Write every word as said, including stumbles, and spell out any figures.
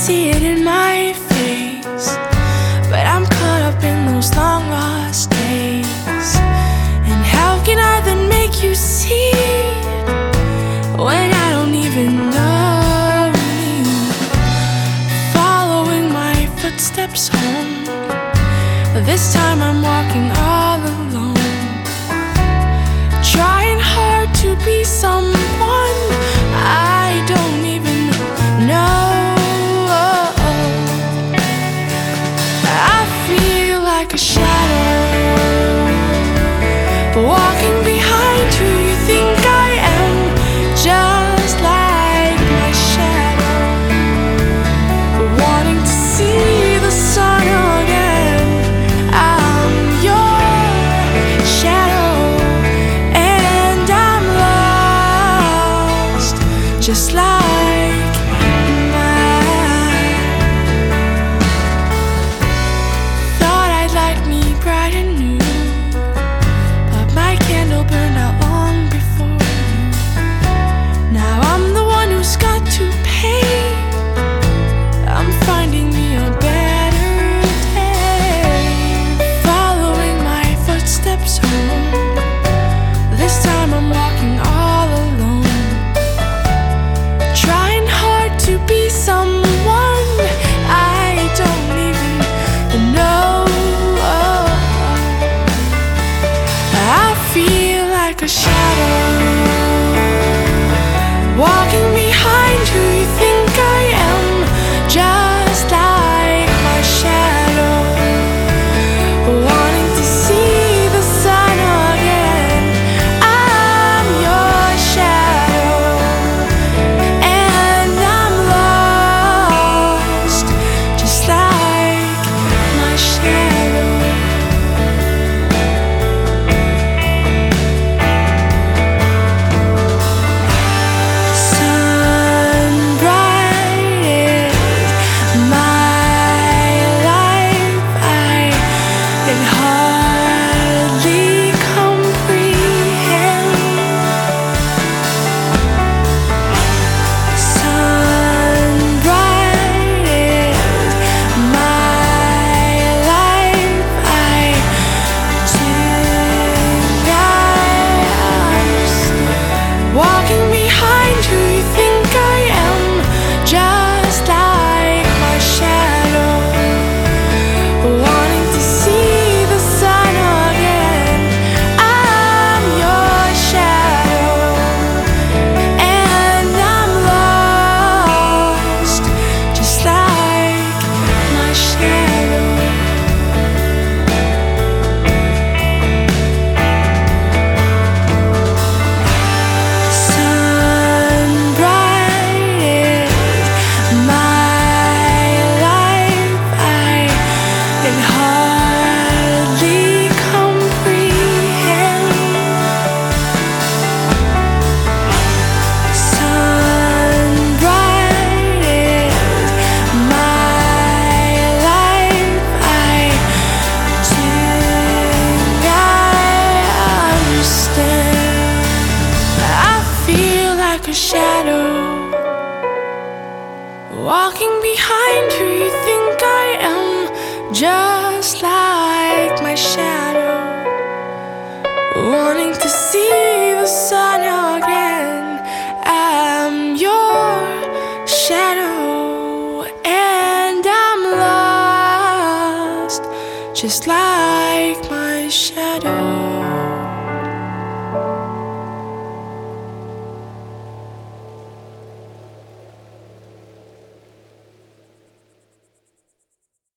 see it in my face, but I'm caught up in those long lost days. And how can I then make you see when I don't even know you? Following my footsteps home, this time I'm walking all alone, trying hard to be someone I don't even know. I feel like a shadow walking behind who you think I am, just like my shadow, wanting to see the sun again. I'm your shadow, and I'm lost, just like mine. Thought I'd light me bright and new, but my candle burned out long before you. Now I'm the one who's got to pay. I'm finding me a better day, following my footsteps home. This time I'm walking all alone, trying hard to be someone I don't even know. I feel like a shadow walking behind who you think I am, just like my shadow, wanting to see the sun again. I'm your shadow, and I'm lost, just like my shadow. Sun bright is my life, I can hardly comprehend. Sun bright is my life, I think I understand. Walking behind who you think I am, just like my shadow, wanting to see the sun again. I'm your shadow, and I'm lost, just like my shadow. Sun bright is my life, I can hardly comprehend. Sun bright is my life, I think I understand. I feel like a shadow walking behind who you think I am, just like my shadow, wanting to see the sun again. I'm your shadow, and I'm lost, just like